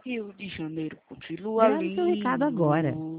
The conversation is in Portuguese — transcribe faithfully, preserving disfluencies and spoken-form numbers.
Rio de Janeiro continua Grave seu recado agora. lindo.